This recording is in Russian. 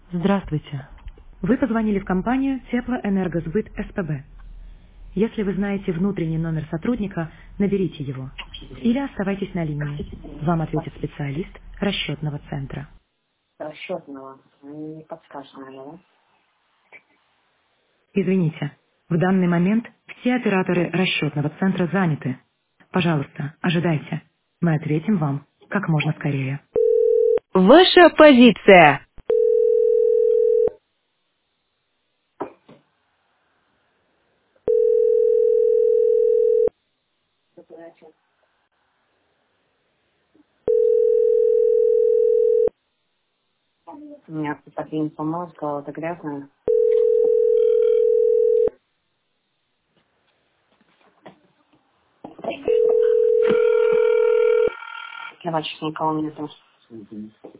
Здравствуйте. Вы позвонили в компанию Теплоэнергосбыт СПБ. Если вы знаете внутренний номер сотрудника, наберите его. Или оставайтесь на линии. Вам ответит специалист расчетного центра. Расчетного. Не подскажешь, наверное, да? Извините, в данный момент все операторы расчетного центра заняты. Пожалуйста, ожидайте. Мы ответим вам как можно скорее. Ваша позиция. У меня подвинь помог, сказал, это грязно. Давай, сейчас никого нету.